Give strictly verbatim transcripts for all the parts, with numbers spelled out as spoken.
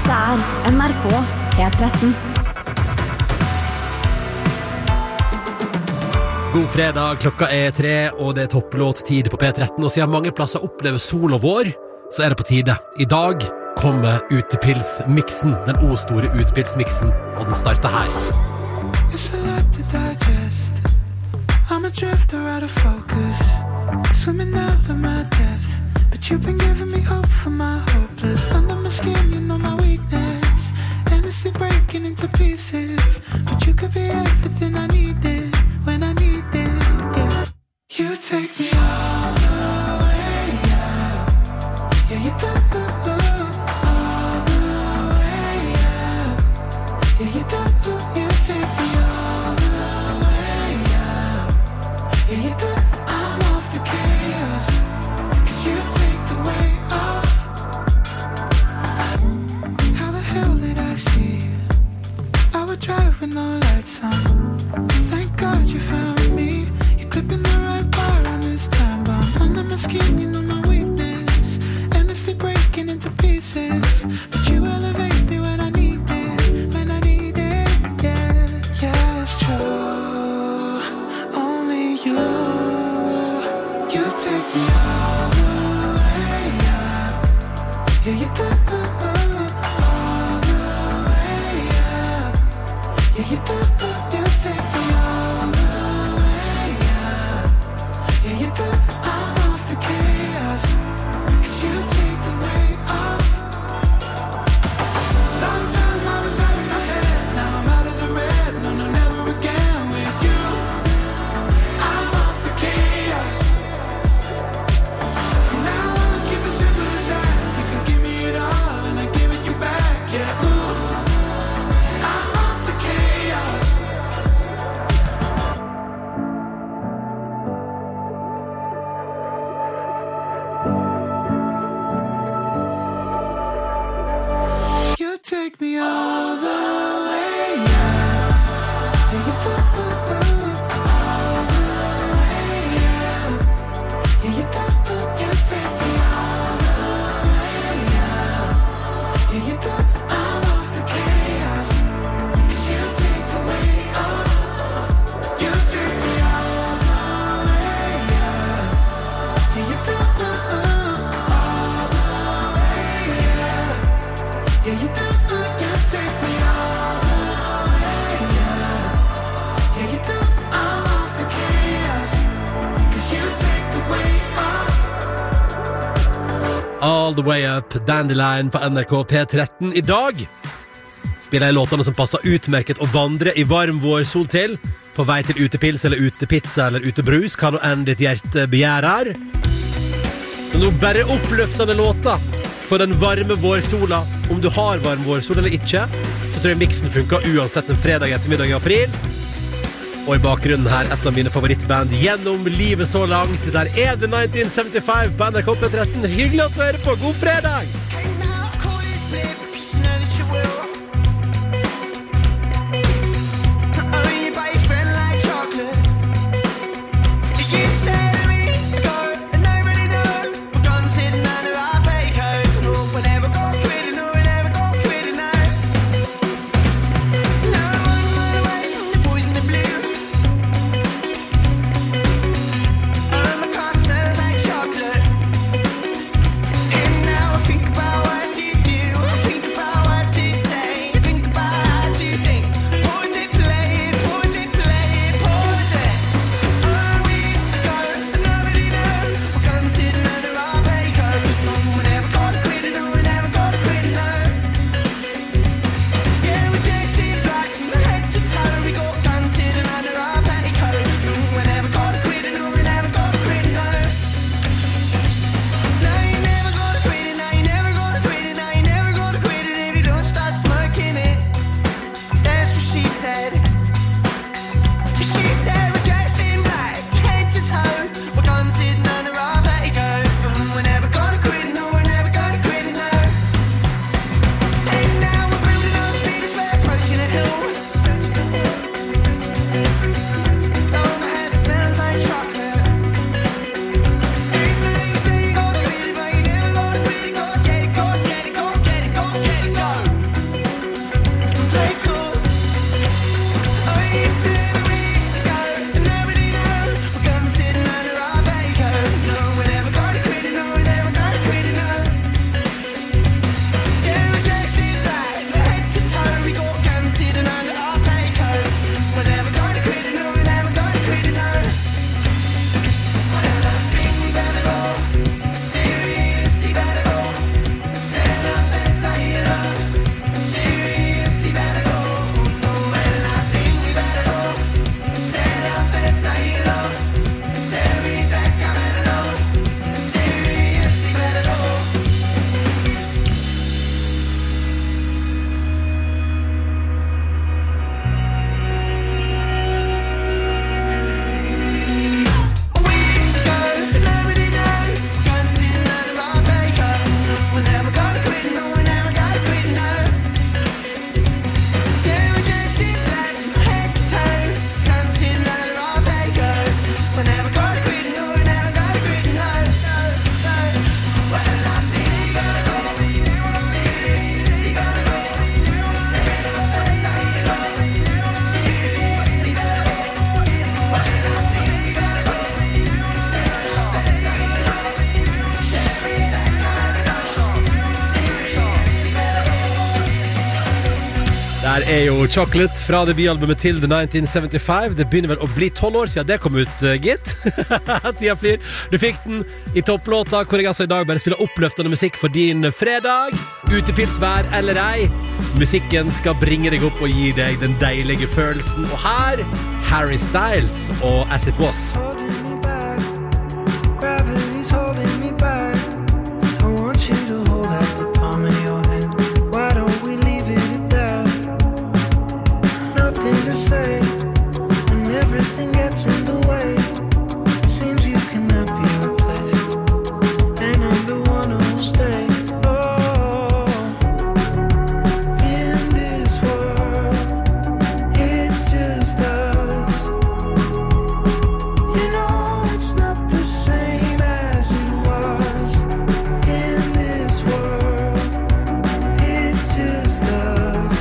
Dette er N R K P tretten. God fredag, klokka er tre, og det er topplåttid på P tretten. Og siden mange plasser opplever sol og vår, så er det på tide. I dag kommer utepilsmiksen, den o-store utepilsmiksen, og den starter her. It's a lot to digest. I'm a drifter out of focus, swimming out of my depth. But you've been giving me hope for my hopeless. Under my skin, you know my weakness, endlessly breaking into pieces. But you could be everything I needed when I need it, yeah. You take me all the way up. Yeah, you do, all the way up. Yeah, you do, you take me all the way up. Yeah, you do, I'm off the chaos, 'cause you take the weight off. How the hell did I see I would drive with no lights on? Thank God you found me. You're clipping the right bar on this time bomb. Under my skin, you know my weakness, endlessly breaking into pieces. But you elevate me when I need it, when I need it, yeah. Yeah, it's true, only you. You take me all the way up. Yeah, you do, all the way up. Yeah, you do, you take me all the way up. Yeah, you do, I'm off the chaos, 'cause you take the weight off. Long time I was out of my head, now I'm out of the red. No, no, never again with you. I'm off the chaos. From now on, keep it simple as that. You can give me it all and I give it you back, yeah, ooh. I'm off the chaos. You take me all the way up. Yeah, you do, all the way up. Yeah, you do, you take me all the way up. Yeah, you do, I'm off the chaos, 'cause you take the weight off. You take me all the way up. Yeah, you do, all the way up. Yeah, you do, you take me all the way up. Yeah, you do, I'm off the chaos, 'cause you take the weight off. All the way up, Dandelion på N R K P tretten. I dag spiller jeg låtene som passer utmerket å vandre i varm vårsol til, på vei til utepils eller utepizza eller utebrus, kan nå enn ditt hjerte begjærer. Så nå bare oppløftende låter for den varme vårsola. Om du har varm vårsol eller ikke, så tror jeg miksen funker uansett en fredag ettermiddag i april. Og i bakgrunnen her et av mine favorittband gjennom livet så langt. Det der er The nitten seventy-five på N R K P tretten. Hyggelig at du hører på. God fredag! Hey now, call this babe, because you know that you will. Oh, you buy your friend like chocolate. You say to me, go, and nobody know. We're gonna sit under our pay code. No, we're never gonna quit it, no, we're never gonna quit it, no. No, one run away from the boys in the blue. Oh, my car smells like chocolate. And now I think about Her er jo Chocolate fra debutalbumet til The nineteen seventy-five. Det begynner vel å bli tolv år siden det kom ut, gitt. Tida flyr. Du fikk den i topplåta, hvor jeg altså i dag bare spiller oppløftende musikk for din fredag. Utepilsvær eller ei. Musikken skal bringe deg opp og gi deg den deilige følelsen. Og her, Harry Styles og As It Was. Holding me back, gravity's holding me back. I want you to hold out the palm of your hand. Why don't we leave it at that? Nothing to say, and everything gets in the way. Seems you cannot be replaced, and I'm the one who'll stay. Oh, in this world, it's just us. You know it's not the same as it was. In this world, it's just us.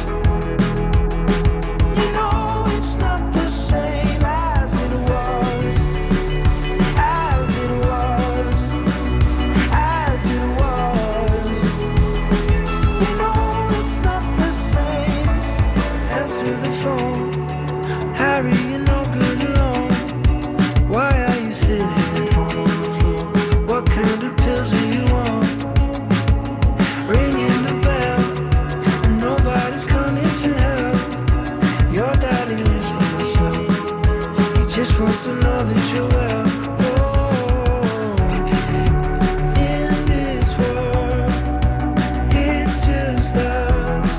You know it's not the same as it was. As it was. As it was. You know it's not the same. Answer the phone. Harry, you're no good alone. Why are you sitting at home on the floor? What kind of pills are you on? Ringing the bell, and nobody's coming to help. Your daddy lives by himself. He just wants to know that you're well. Oh, in this world, it's just us.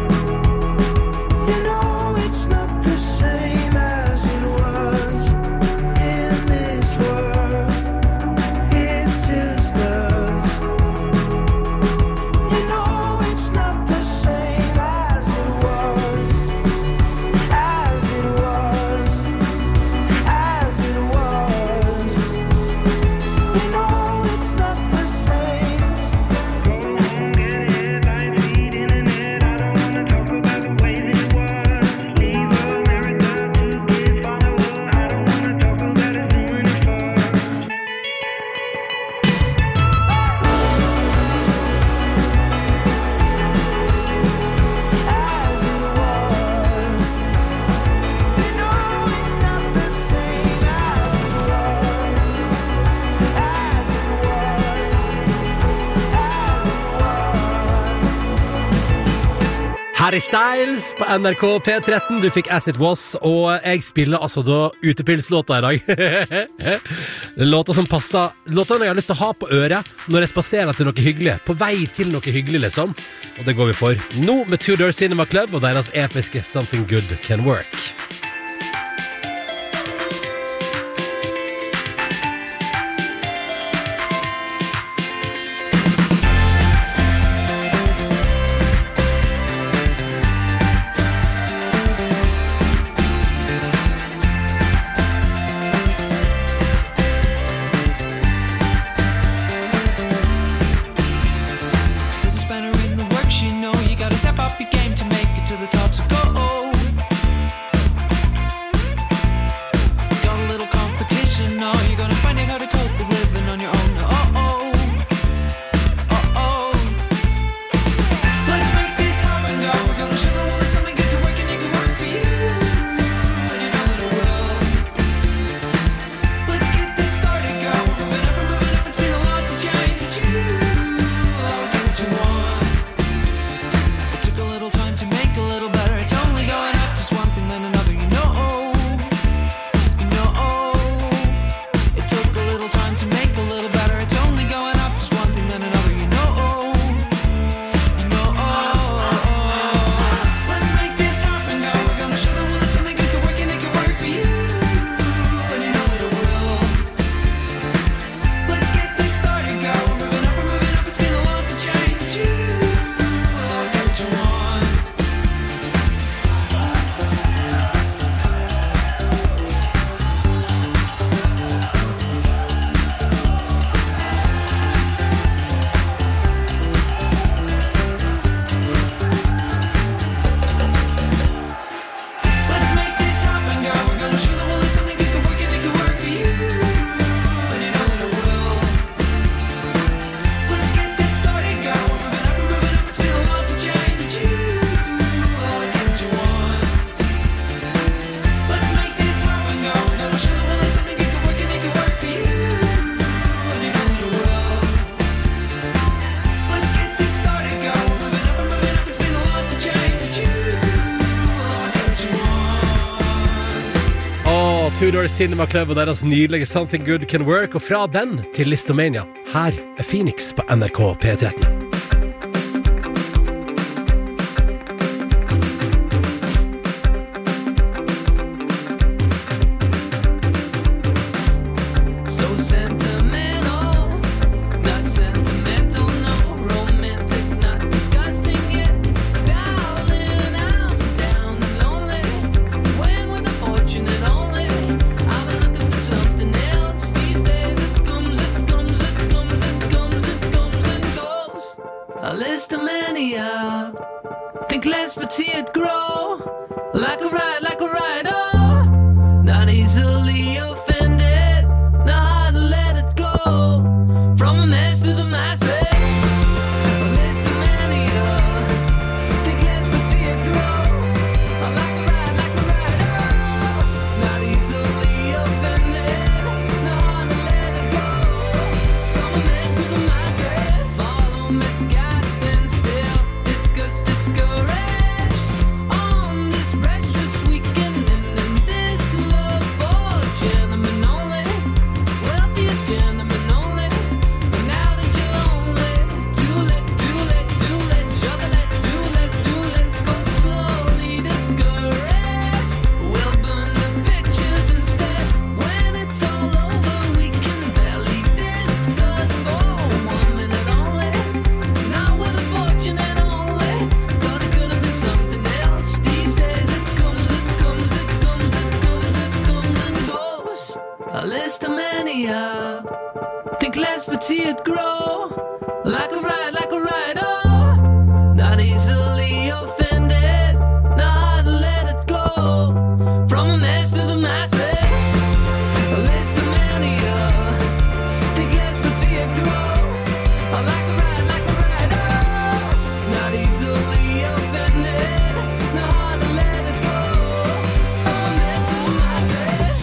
You know it's not the same as it was. In this world, it's just us. You know it's not the same as it was. As it was. As it was. You know it's not the same. Go home, get headlines, feed internet. I don't wanna talk about the way that it was. Leave America, two kids follow her. I don't wanna talk about us doing it first. As it was. You know it's not the same as it was. As it was. As it was. Harry Styles på N R K P tretten. Du fikk As It Was, og jeg spiller altså da utepilslåta i dag. Låta som passer, låta jeg har lyst til å ha på øret når jeg spaserer til noe hyggelig, på vei til noe hyggelig liksom. Og det går vi for. Nå med Tudor Cinema Club og deres episke Something Good Can Work. There's a spanner in the works, you know. You gotta step up your game to make it to the top. So go. Cinema Club og deres nydelige Something Good Can Work. Og fra den til Listomania. Her er Phoenix på N R K P tretten. Think less but see it grow like a ride, like a ride, oh, not easily offended, not hard to let it go, from a mess to the masses, a list of mania. Think less but see it grow like a ride, like a ride, oh, not easily offended, not hard to let it go, from a mess to the masses. Follow misguided, stand still, discuss, discourage on this precious weekend, and in this love for gentlemen only, wealthiest gentlemen only. But now that you're lonely, too late, too late, too late, juggle it, too late, too late, go slowly, discourage. We'll burn the pictures instead. When it's all over, we can barely discuss for one minute only. Not with a fortune and only. Thought it could have been something else. These days it comes, it comes, it comes, it comes, it comes and goes. A list of mania. Think less but see it grow. Like a ride, like a ride, oh, not easily offended, not hard to let it go, from a mess to the masses. A list of mania. Think less but see it grow. Like a ride, like a ride, oh, not easily offended, not hard to let it go, from a mess to the masses.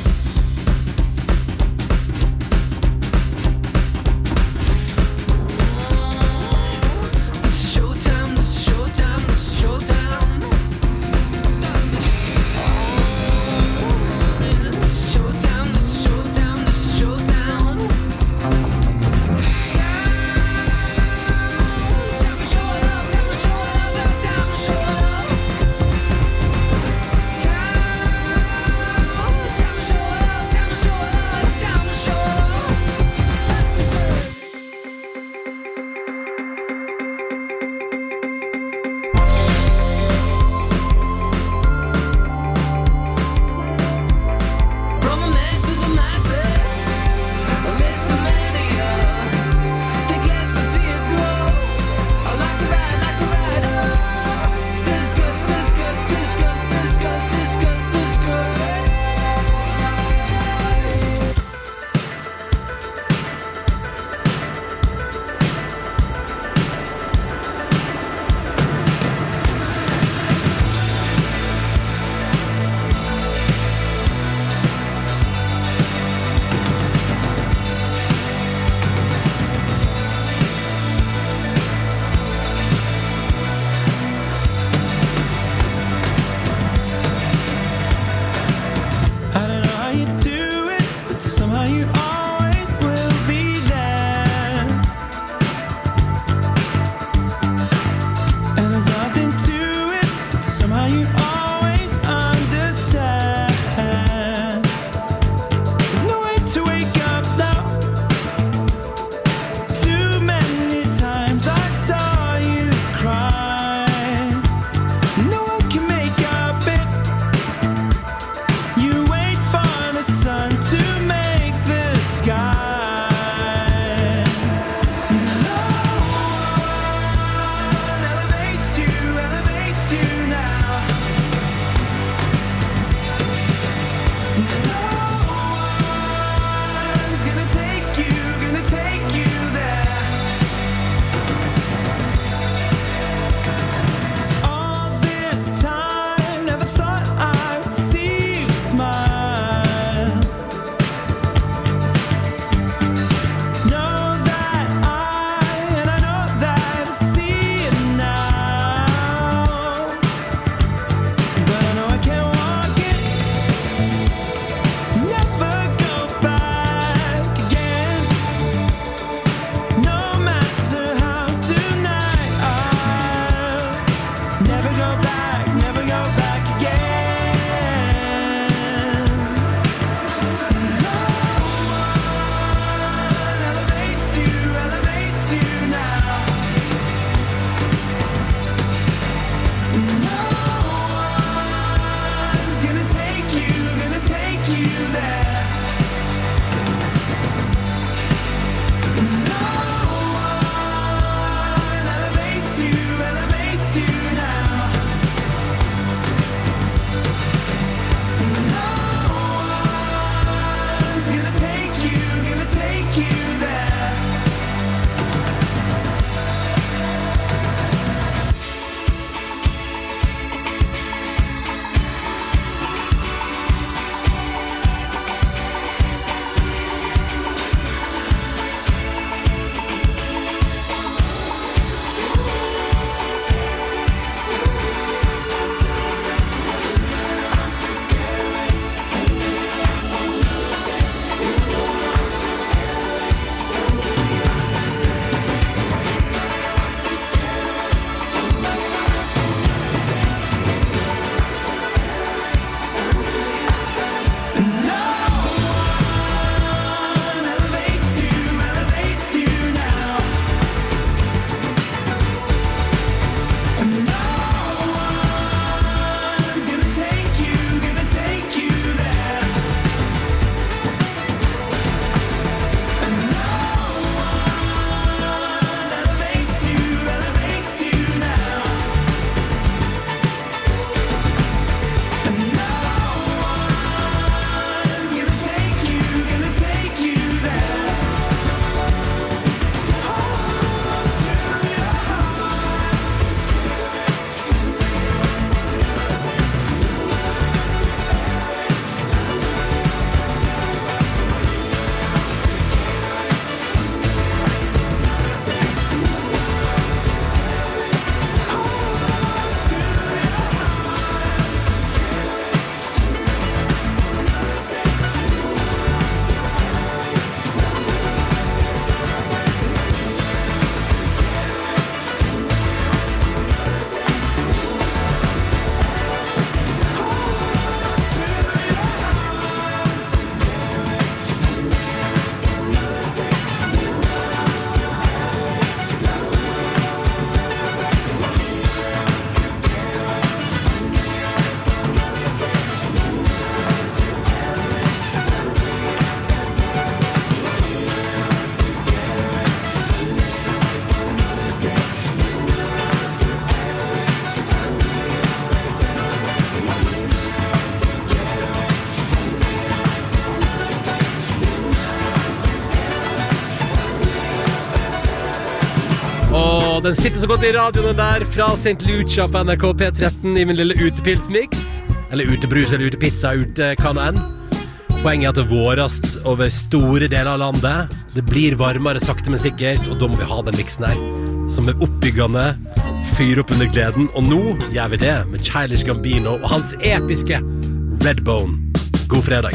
Åh, den sitter så godt i radioen den der fra Saint Lucia på N R K P tretten i min lille utepilsmix. Eller utebrus eller utepizza, ute hva nå enn. Poenget er at det vårast over store deler av landet. Det blir varmere sakte men sikkert, og da må vi ha den mixen her som er oppbyggende, fyre opp under gleden. Og nå gjør vi det med Childish Gambino og hans episke Redbone. God fredag.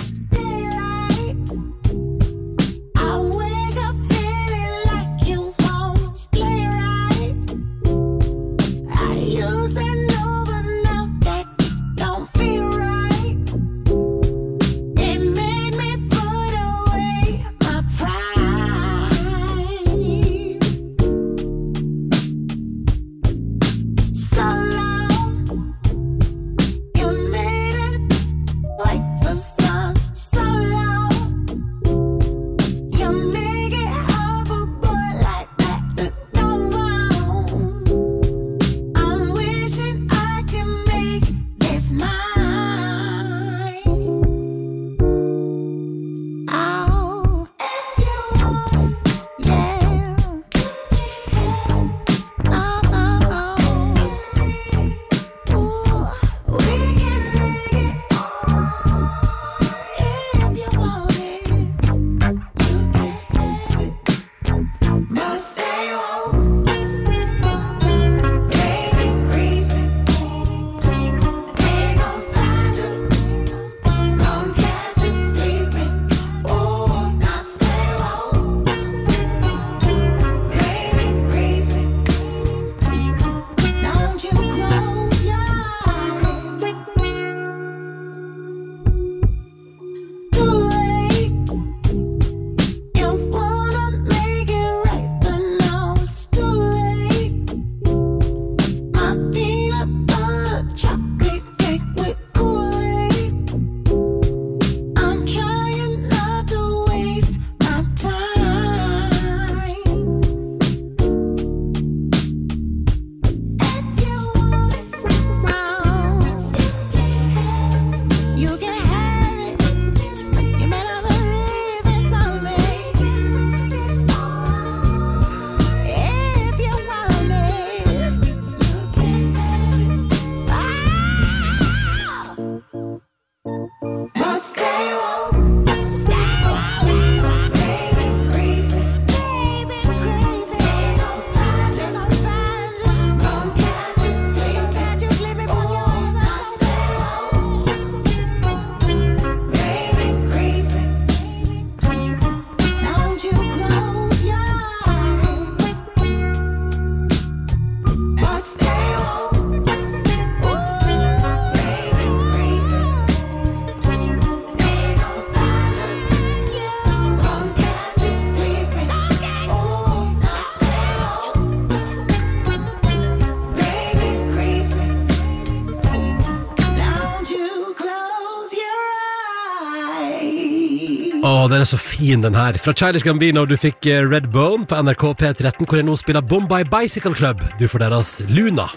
Åh, den er så fin den her. Fra Childish Gambino du fikk Redbone på N R K P tretten, hvor jeg nå spiller Bombay Bicycle Club. Du får deres Luna.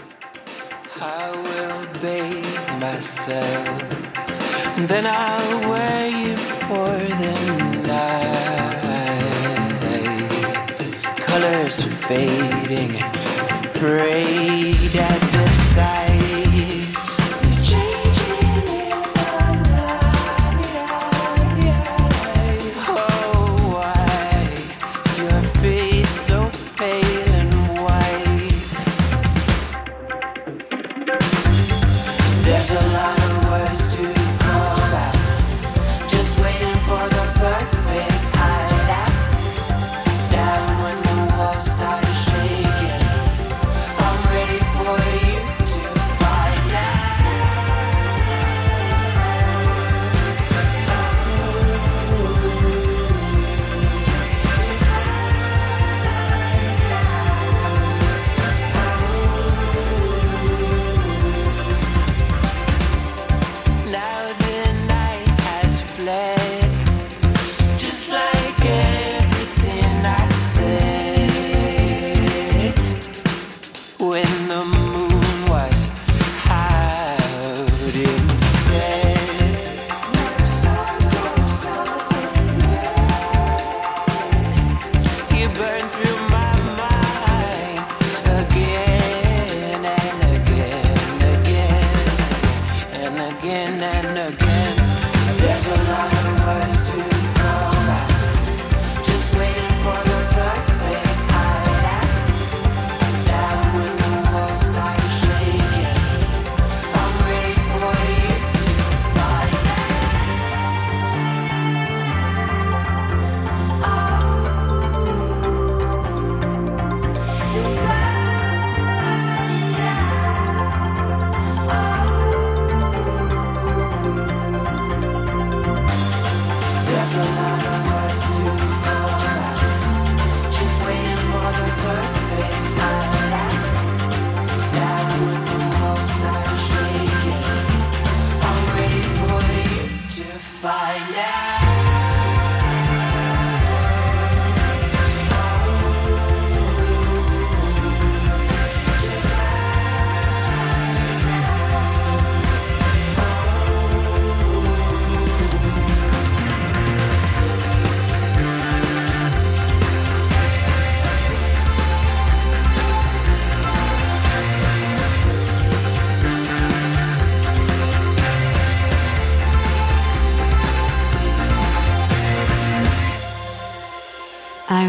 I will bathe myself, and then I'll wear you for the night. Colors fading, afraid at the sight. There's a lot of words to call out, just waiting for the perfect hideout. Down when the walls start shaking, I'm ready for you to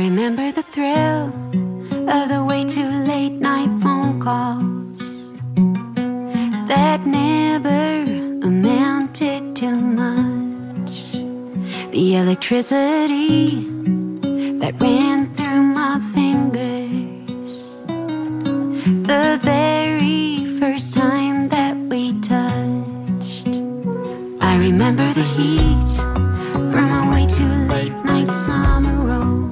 remember the thrill of the way too late night phone calls that never amounted to much. The electricity that ran through my fingers the very first time that we touched. I remember the heat from a way too late night summer road.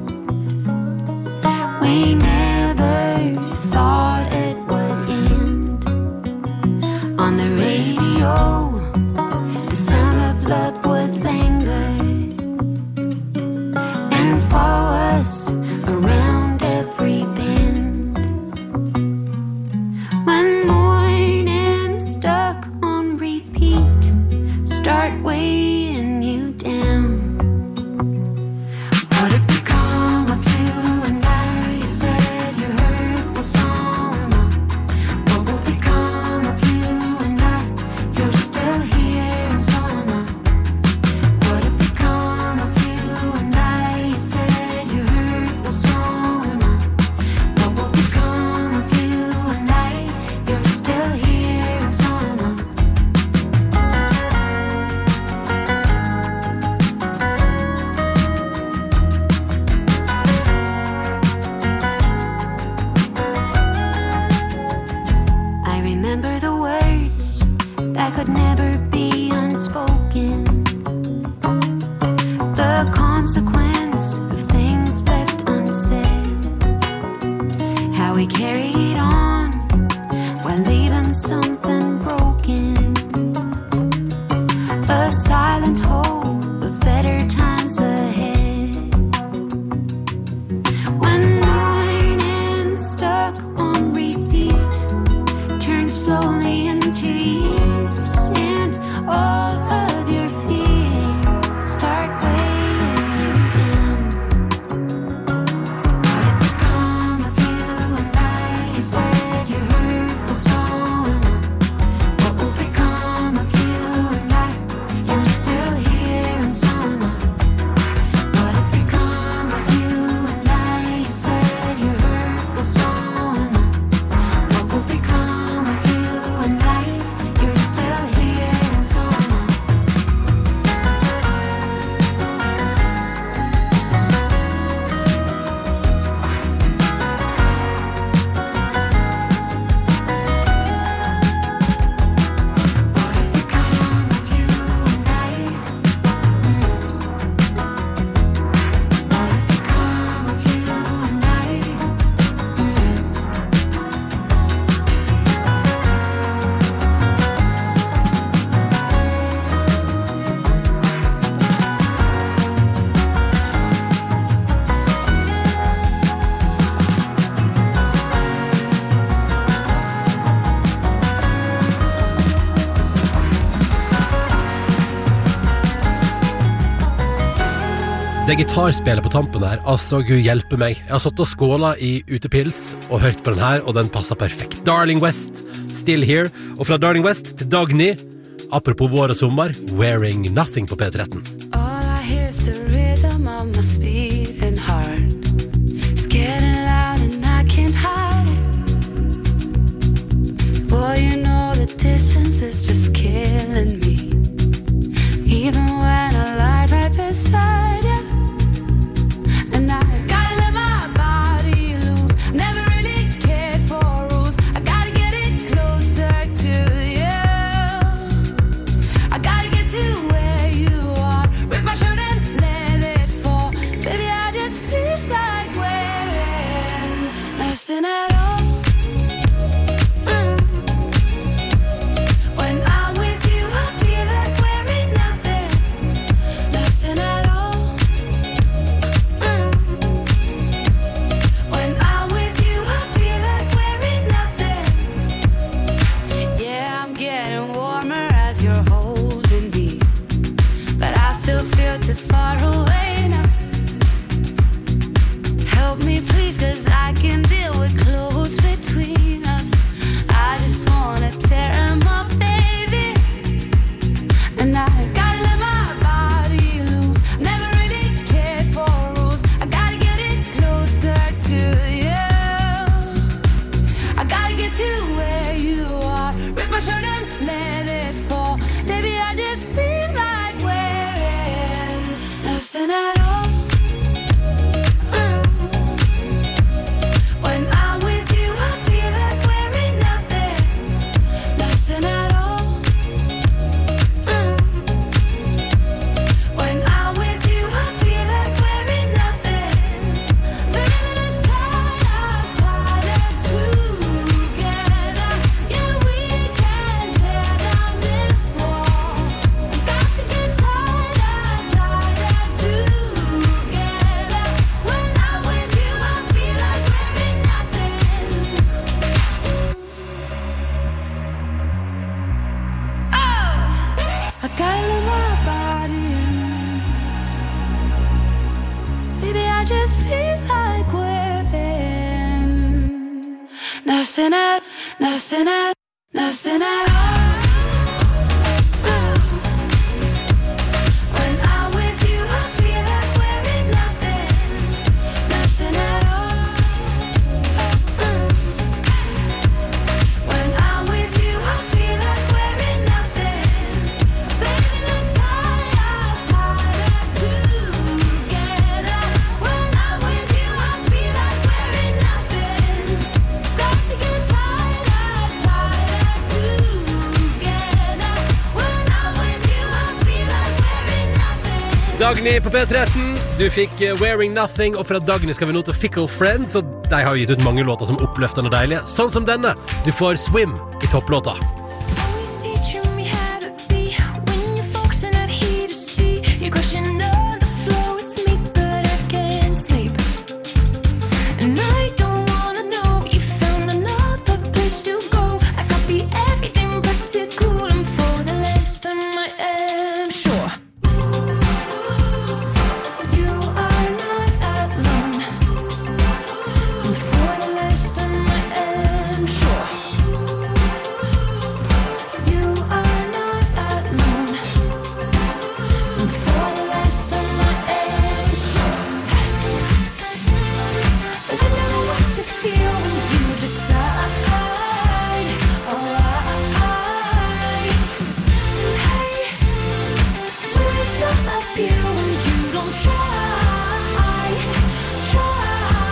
We never thought it would end. On the radio, the sound of love would linger and follow us around every bend. When morning stuck on repeat, start weighing you down. What if the calm of you and I, you said you heard was on my. What will become of you and I? You're still here in summer. What if the calm of you and I, you said you heard was on my. What will become of you and I? You're still here in summer. I remember the words that could never be unspoken, the consequence of things left unsaid, how we carried on while leaving something broken, a silent hope of better times ahead. When morning stuck on repeat turn slowly into years, and all of your fears start weighing you down. What if the calm of you and I, you said you heard was on? What will become of you and I? You're still here in summer. What if the calm of you and I, you said you heard was on? What will become of you and I? You're still here in summer. What if the calm of you and I? What if the calm of you and I? Det gitarspillet på tampen her, altså Gud hjelpe meg. Jeg har satt og skålet i utepils og hørt på den her, og den passer perfekt. Darling West, Still Here. Og fra Darling West til Dagny, apropos vår og sommer, Wearing Nothing på P tretten. All I hear is the rhythm of my speeding heart. It's getting loud and I can't hide it. Boy, you know the distance is just killing me. Even when I lie right beside you. And I gotta let my body loose. Never really cared for rules. I gotta get it closer to you. I gotta get to where you are. Rip nothing at, nothing at, nothing at all. When I'm with you, I feel like we're in nothing, nothing at all. When I'm with you, I feel like we're in nothing. Baby, let's tie our tighter together. When I'm with you, I feel like we're in nothing. Got to get tighter, tighter together. When I'm with you, I feel like we're in nothing. Dagny på P tretten. Du fikk eh, Wearing Nothing, og fra Dagny skal vi nå til Fickle Friends, og de har gitt ut mange låter som er oppløftende og deilige, sånn som denne. Du får Swim i topplåta. Always teaching me how to be when you're focusing out here to see. You're crashing on the floor with me, but I can't sleep. And I don't wanna know you found another place to go. I copy everything practical, and for the last time I am sure. You are not alone. And for the last time I am sure. You are not alone. And for the last time I am sure. I know what to feel when you decide. Oh, I, hey, will it stop up here when you don't try, try?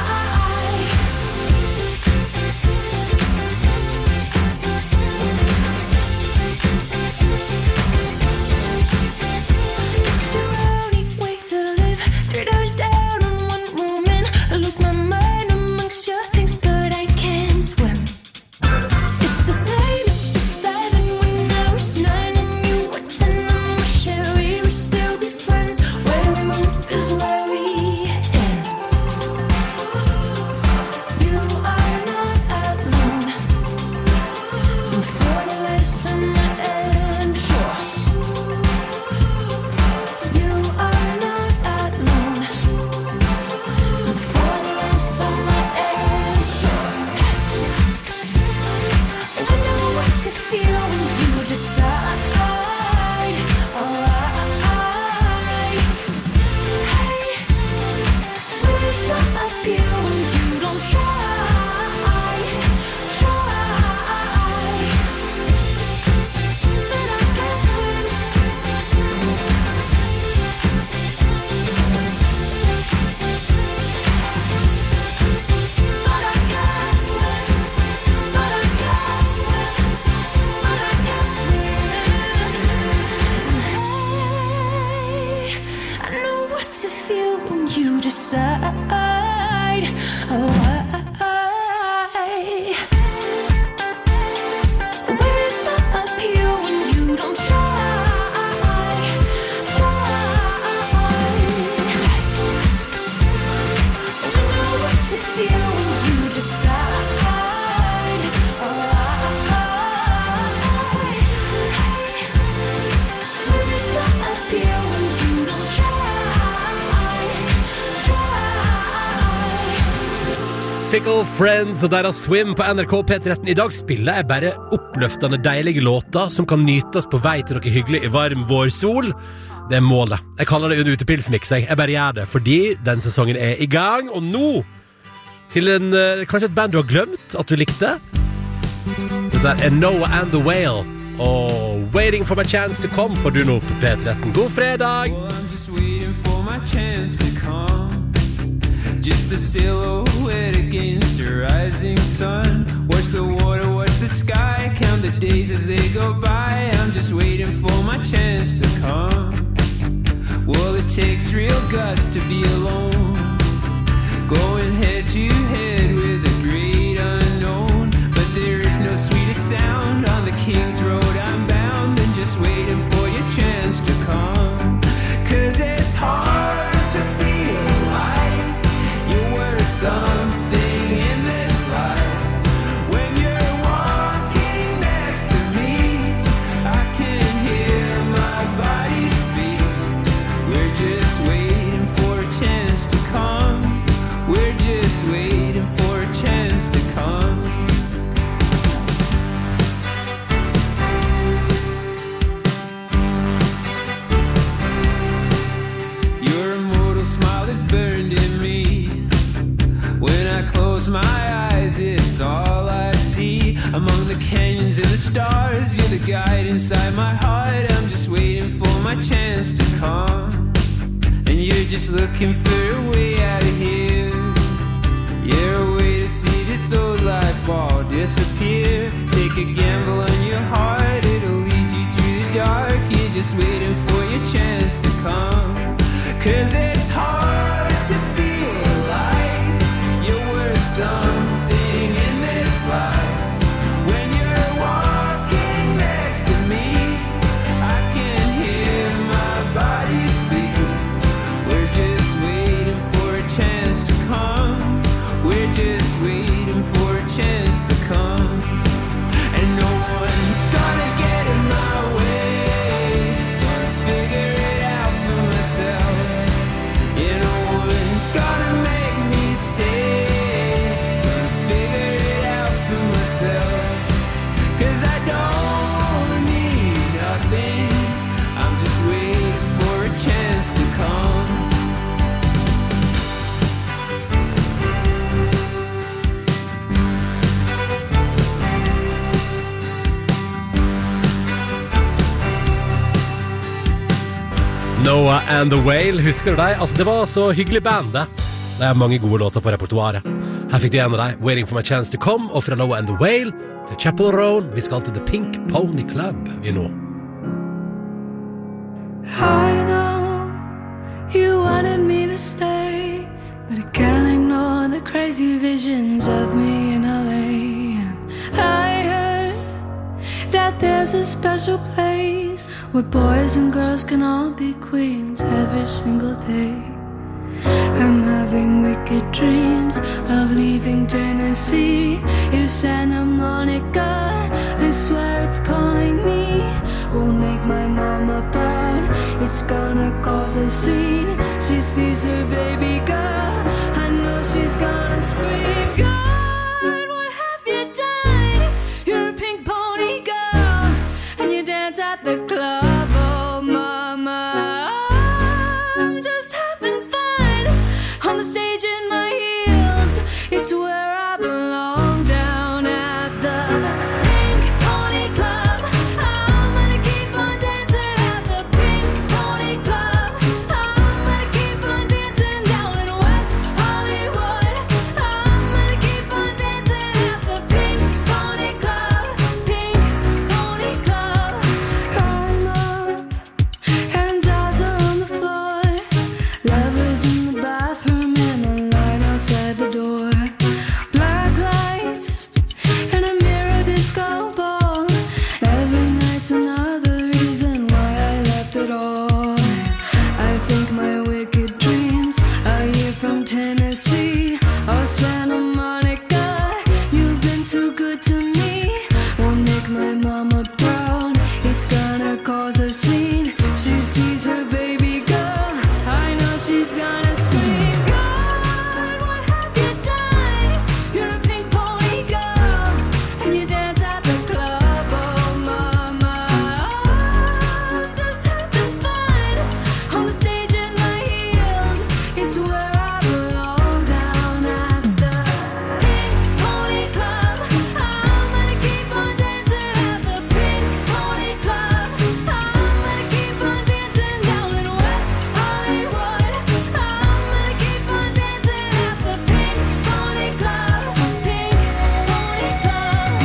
It's your only way to live. Three doors down on one woman. I lose my mind amongst your things, but I can't swim. It's the same, it's just that when I was nine and you were ten, I'm sure we would still be friends. Where we move is where we end. You are not alone. And for the last time I am sure. You are not alone. And for the last time I am sure. I know what to feel when you decide. Oh, I, hey, will it stop up here when you don't try, try? But I can't swim. But I can't swim. But I can't swim. But I can't swim. Hey, I know what to feel when you decide. Oh, I, will it stop up here when you don't try, try? I know what to feel when you decide. Oh, I, will it stop up here when you don't try, try? Fickle Friends og deres Swim på N R K P tretten. I dag spiller jeg bare oppløftende deilige låter som kan nytes på vei til noe hyggelig i varm vårsol. Det er målet. Jeg kaller det en utepilsmix. Jeg Jeg bare gjør det fordi den sesongen er i gang. Og nå til en, eh, kanskje et band du har glemt at du likte. Dette er Noah and the Whale og Waiting for my chance to come for du nå på P tretten. God fredag! Well, I'm just waiting for my chance to come. Just a silhouette against the rising sun. Watch the water, watch the sky. Count the days as they go by. I'm just waiting for my chance to come. Well, it takes real guts to be alone. Going head to head with the great unknown. But there is no sweeter sound on the King's Road. I'm bound and just waiting for your chance to come. 'Cause it's hard to feel like you're worth something in this life. When you're walking next to me, I can hear my body speak. We're just waiting for a chance to come. We're just waiting for a chance to come. close my eyes, it's all I see. Among the canyons and the stars, you're the guide inside my heart. I'm just waiting for my chance to come, and you're just looking for a way out of here. Yeah, a way to see this old life all disappear. Take a gamble on your heart, it'll lead you through the dark. You're just waiting for your chance to come, 'cause it's hard to feel like you're worth something in this life. When you're walking next to me, I can hear my body speak. We're just waiting for a chance to come. We're just waiting for a chance to come. And no one's gonna get in my way. Gonna figure it out for myself. Yeah, no one's gonna make me stay. Gonna figure it out for myself. 'Cause I don't need nothing. I'm just waiting for a chance to come. Noah and the Whale, husker du deg? Altså, det var så hyggelig band, det. Det er mange gode låter på repertoaret. Her fikk du en av deg, Waiting for my chance to come, og fra Noah and the Whale til Chapel Roan. Vi skal til The Pink Pony Club, vi nå. I know you wanted me to stay, but I can't ignore the crazy visions of me in L A. And I heard that there's a special place where boys and girls can all be queens every single day. I'm having wicked dreams of leaving Tennessee. If Santa Monica, I swear it's calling me. Won't make my mama proud, it's gonna cause a scene. She sees her baby girl, I know she's gonna scream. God, what have you done? You're a pink pony girl, and you dance at the club. Oh mama, I'm just having fun on the stage in my heels. It's where I belong, down at the Pink Pony Club. I'm gonna keep on dancing at the Pink Pony Club. I'm gonna keep on dancing down in West Hollywood. I'm gonna keep on dancing at the Pink Pony Club. Pink Pony Club. I'm up and dolls are on the floor. Lovers in the bathroom and a line outside the door. Black lights and a mirror disco ball. Every night's another reason why I left it all. I think my wicked dreams are here from Tennessee or Santa Monica. You've been too good to me. Won't make my mama proud. It's gonna cause a scene. She sees her baby girl, I know she's gonna scream. God, what have you done? You're a pink pony girl, and you dance at the club. Oh mama, I'm just having fun on the stage in my heels. It's where I belong, down at the Pink Pony Club. I'm gonna keep on dancing at the Pink Pony Club. I'm gonna keep on dancing down in West Hollywood. I'm gonna keep on dancing at the Pink Pony Club. Pink Pony Club.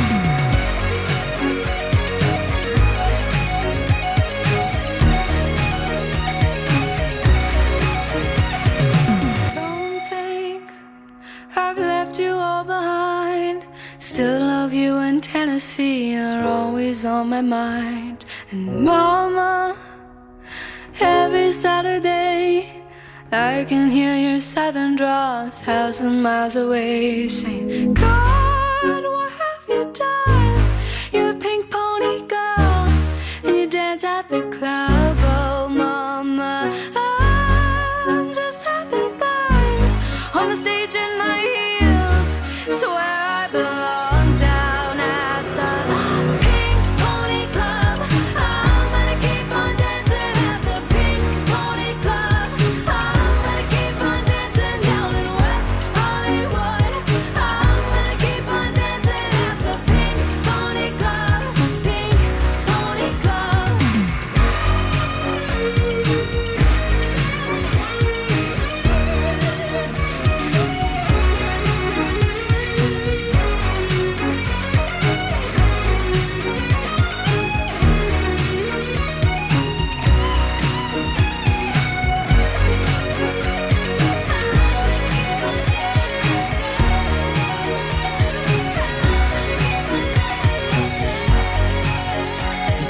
Don't think I've left you all behind. Still love you, and Tennessee are always on my mind. And mama, every Saturday I can hear your southern drawl a thousand miles away, saying, God, what have you done? You're a pink pony girl, and you dance at the club. Oh mama, I'm just having fun on the stage in my heels. It's where I belong, down at the Pink Pony Club. I'm gonna keep on dancing at the Pink Pony Club. I'm gonna keep on dancing down in West Hollywood. I'm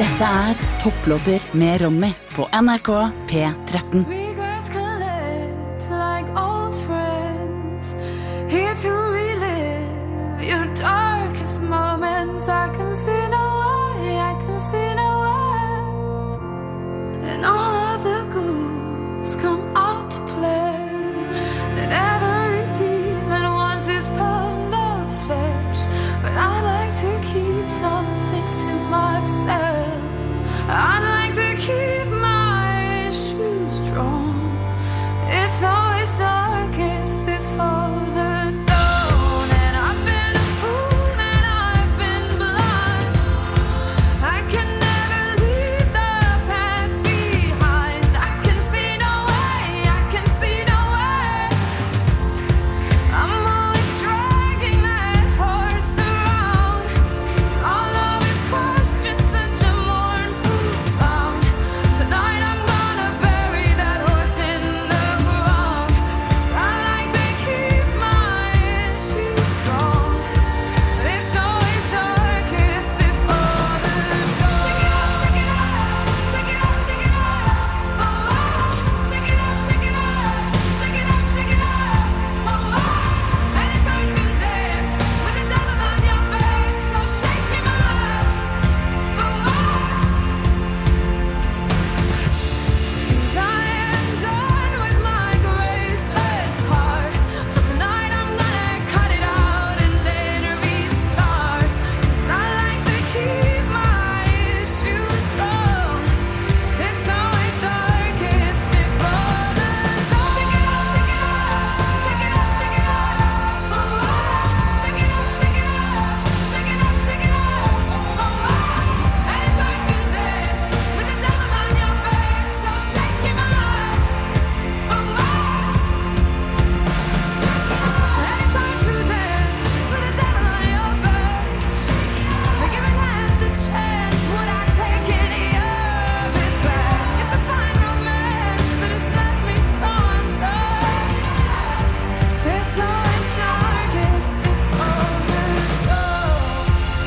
Dette er Topplåter med Ronny på N R K P tretten. Regrets collect like old friends, here to relive your darkest moments. I can see no way, I can see no way, and all of the ghouls come out to play. And every demon wants his pound of flesh, but I like to keep some things to myself. I'd like to keep my issues strong. It's always darkest before the dawn, and I've been a fool and I've been blind. I can never leave the past behind. I can see no way, I can see no way. I'm always dragging that horse around. All of his questions, such a mournful song. Tonight I'm gonna bury that horse in the ground. 'Cause I like to keep my issues strong. But it's always darkest before the dawn. Check it out, check it out, check it out, oh, oh. Check it out, check it out, check it out, check it out, oh, oh. And it's hard to dance with the devil on your back, so shake him out, oh, oh. 'Cause I am done with my graceless heart. So tonight I'm gonna cut it out and then restart. 'Cause I like to keep my issues strong. It's always darkest before the dawn. Check it out, check it out, check it out, check it out, oh, oh. Check it out, check it out, check it out, check it out, oh, oh. And it's hard to dance with the devil on your back, so shake him out, oh, oh. And it's hard to dance with the devil on your back. But given half the chance, would I take any of it back? It's a fine romance, but it's left me stunned. It's always darkest before the dawn.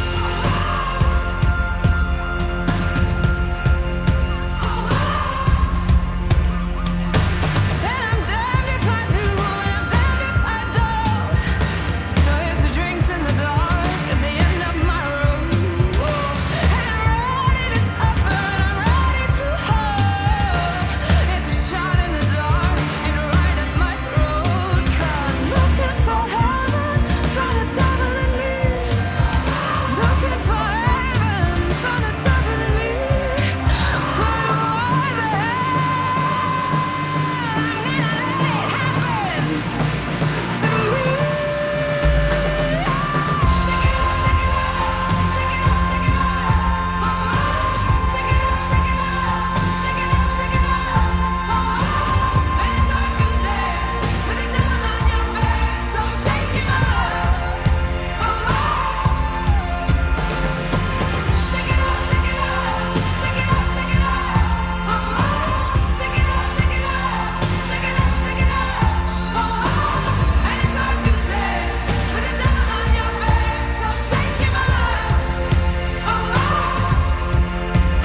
And I'm damned if I do, and I'm damned if I don't. So here's the drinks in the dark at the end of my road. And I'm ready to suffer, and I'm ready to hurt. It's a shot in the dark and right at my throat. 'Cause looking for heaven, found a devil in me. Looking for heaven, found a devil in me. But why the hell? I'm gonna let it happen to me. Check it out, check it out, check it out, check it out, oh, oh. Check it out, check it out, check it out, check it out, oh, oh. And it's hard to dance with the devil on your back, so shake him out, oh, oh. Check it out, check it out, check it out, check it out, oh, oh. Check it out, check it out, check it out, check it out, oh, oh. And it's hard to dance with the devil on your back, so shake him out, oh, oh.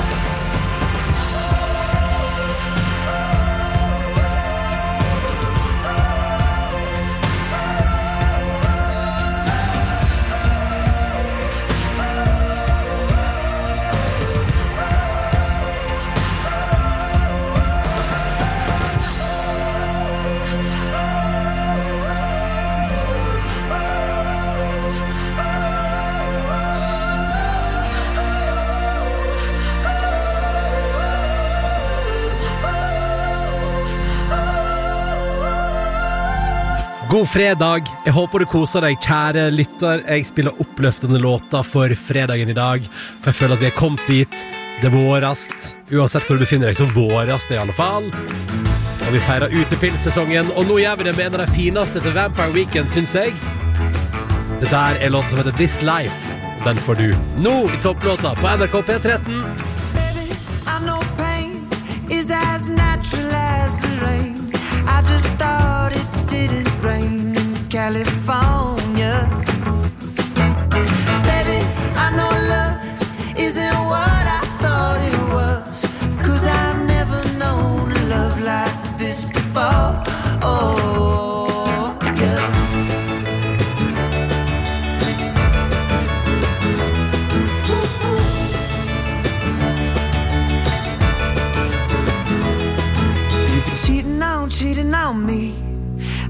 God fredag. Jeg håper du koser deg, kjære lytter. Jeg spiller oppløftende låter for fredagen i dag, for jeg føler at vi er kommet dit. Det vårast. Uansett hvor du befinner deg, så vårast det i alle fall. Og vi feirer utepilsesongen, og nå gjør vi det med en av de fineste til Vampire Weekend, synes jeg. Dette her er låten som heter This Life, og den får du nå i topplåta på N R K P tretten. Baby, I know pain is as natural as the rain. I just thought it didn't rain in California. Baby, I know love isn't what I thought.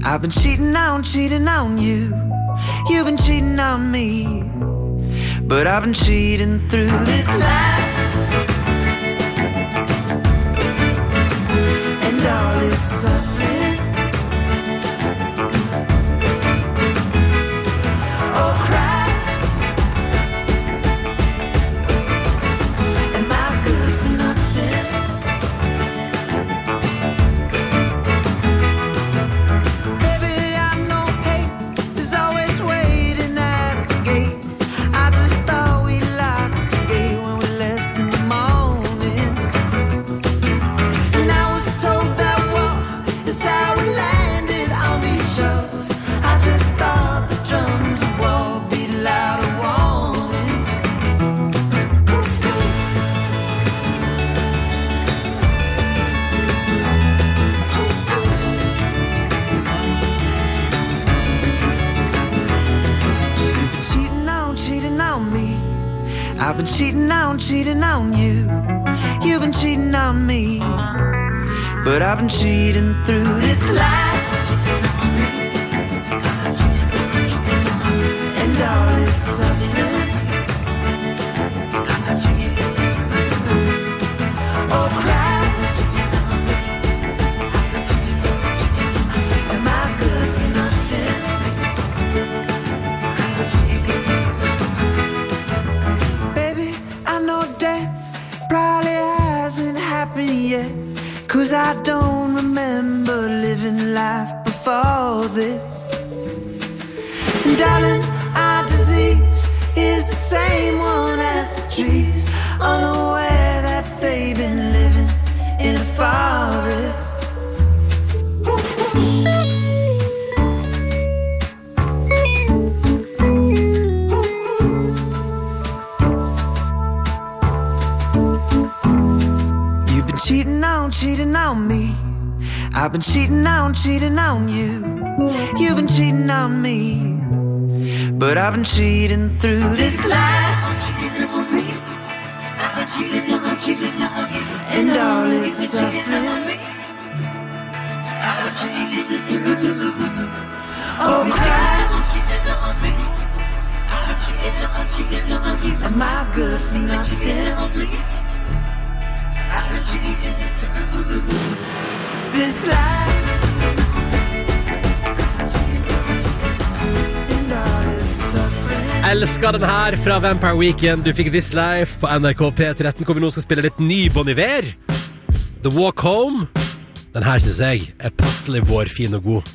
I've been cheating on, cheating on you. You've been cheating on me. But I've been cheating through this life. And all its suffering. Oh Christ, am I good for nothing? Baby, I know hate is always waiting at the gate. I just thought we locked the gate when we left in the morning. And I was told that war is how we landed on these shows. I just thought the drums of war beat louder warnings. Cheating on, cheating on me. I've been cheating on, cheating on you. You've been cheating on me. But I've been cheating through this life. And all its suffering. Oh Christ, am I good for nothing? Baby, I know death probably hasn't happened yet. Cause I don't remember living life before this. And darling, our disease is the same one as the trees, unaware that they've been living in a forest. You've been cheating on, cheating on me. I've been cheating on, cheating on you. You've been cheating on me. But I've been cheating through this life. And all its suffering. Oh Christ, am I good for nothing? This life. And all its suffering. Elsker den her fra Vampire Weekend. Du fikk This Life på N R K P tretten, hvor vi nå skal spille litt ny Bon Iver. The Walk Home. Den her synes jeg er passelig vårfin og god.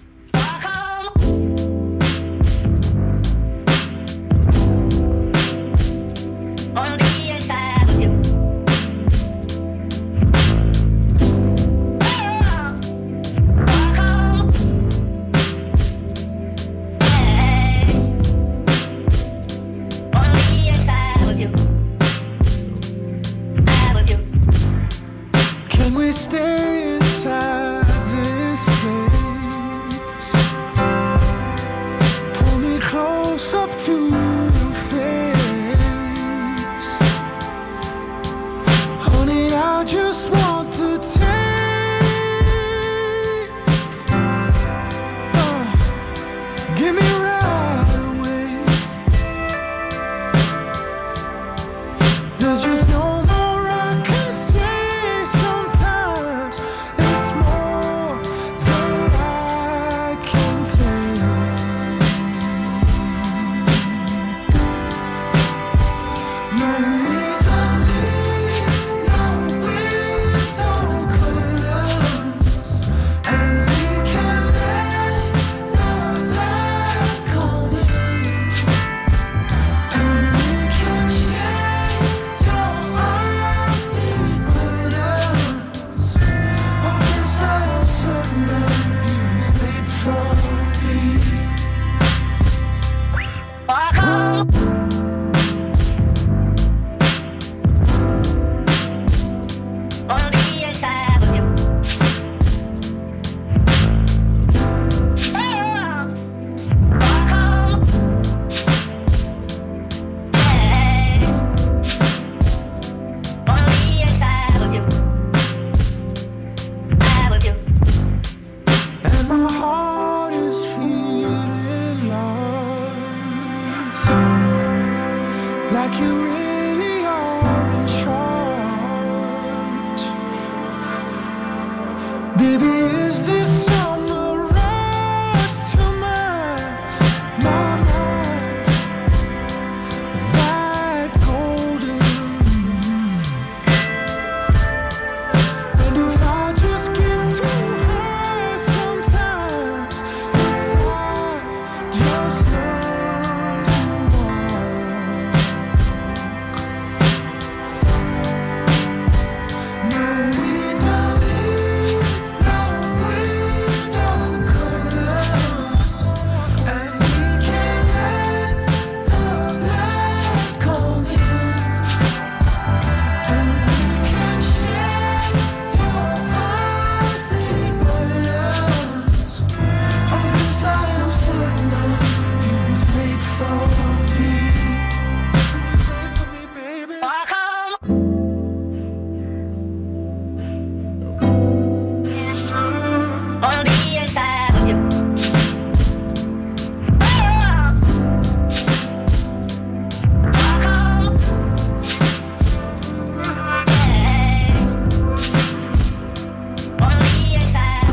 Can we stay inside this place? like you really are in charge. Baby, is this on the rush to my, my mind? That golden. And if I just get too high sometimes, it's I've just learned to walk. No, we don't need no window colors, and we can let the light come in, and we can share your earthly burdens. Of this I am certain of, it was made for me. It was made for me, baby. On the inside of you. Oh, walk home. Yeah. On the inside.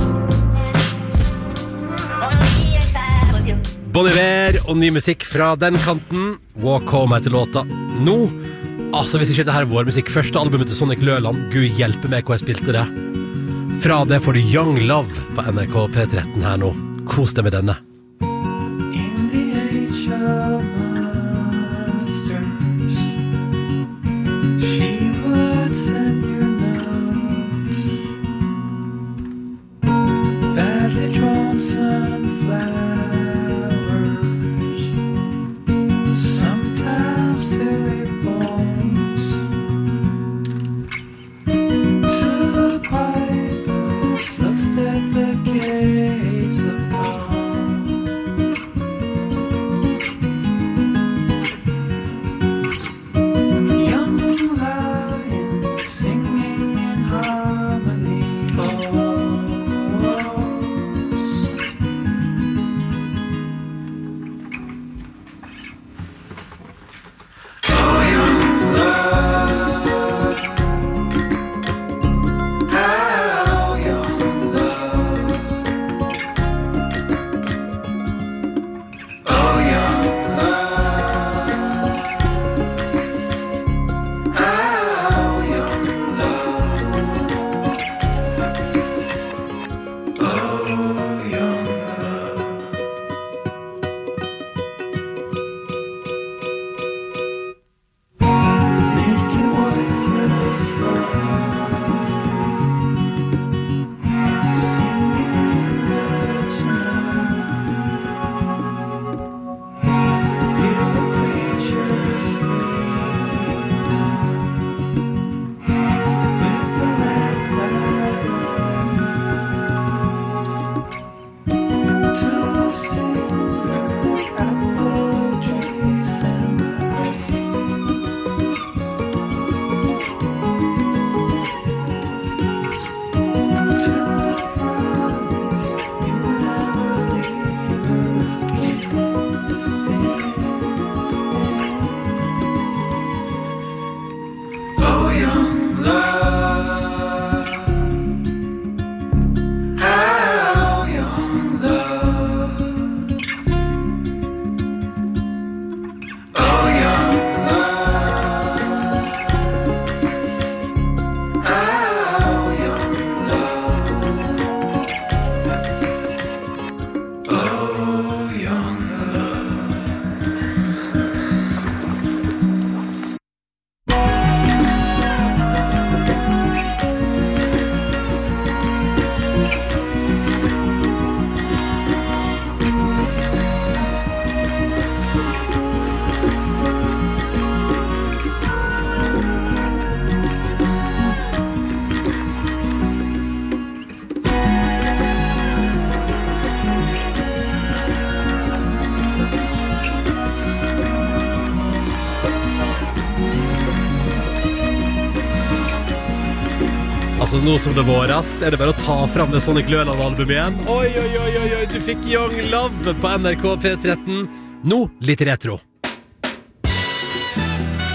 On the inside of you. Bon Iver og ny musikk fra den kanten. Walk Home heter låta. Nå, altså hvis ikke dette her er vår musikk, første albumet til Sonic Løland, Gud hjelpe meg hvor jeg spilte det. Fra det får du Young Love på N R K P tretten her nå. Kos deg med denne. In the age of monsters, she would send you notes, badly drawn sunflowers, sometimes silly bones, two pipers lost at the gates of dawn. Young lion singing in harmony. Oh, young love, how young love. Oh, young love, how young love. Oh, young love. Naked voices softly singing virginal. Hear the creatures sleeping with the lamp light on. Two single apple trees in the rain. To promise you never leave her again. Oh, young love, how young love. Oh, young love, how young love. Oh, young love. Altså nå som det vårast, er det bare å ta fram det Sonic Løland-albumet igjen. Oi, oi, oi, oi, oi, du fikk Young Love på N R K P tretten. Nå litt retro.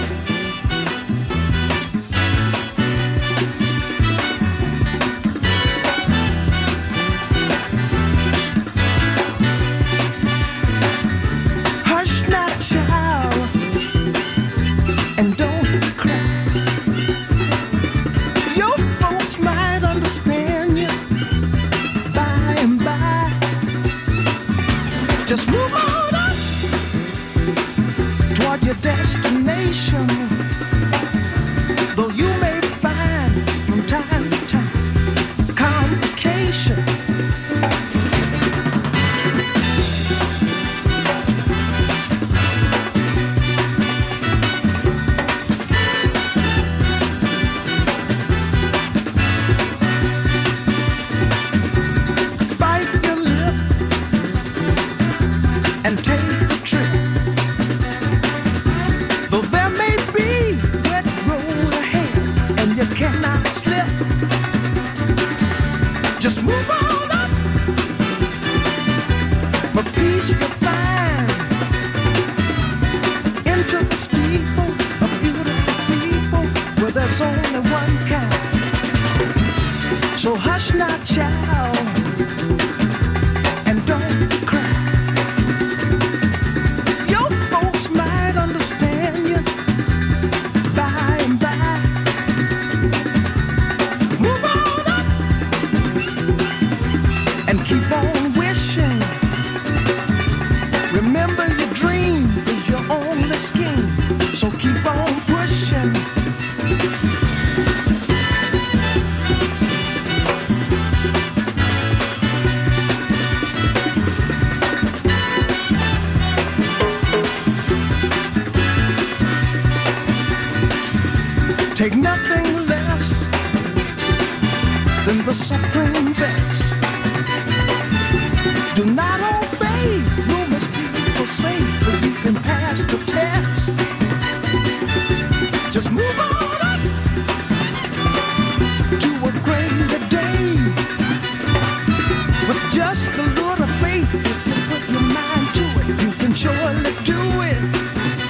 your destination. Though you may find from time to time complication. Bite your lip and take the trip. Though there may be wet road ahead and you cannot slip, just move on up. For peace you'll find into the steeple of beautiful people where there's only one kind. So hush not, child, and don't cry. Your folks might understand you by and by. Move on up and keep on wishing. Remember your dream is your only scheme, so keep on pushing. Take nothing less than the supreme best.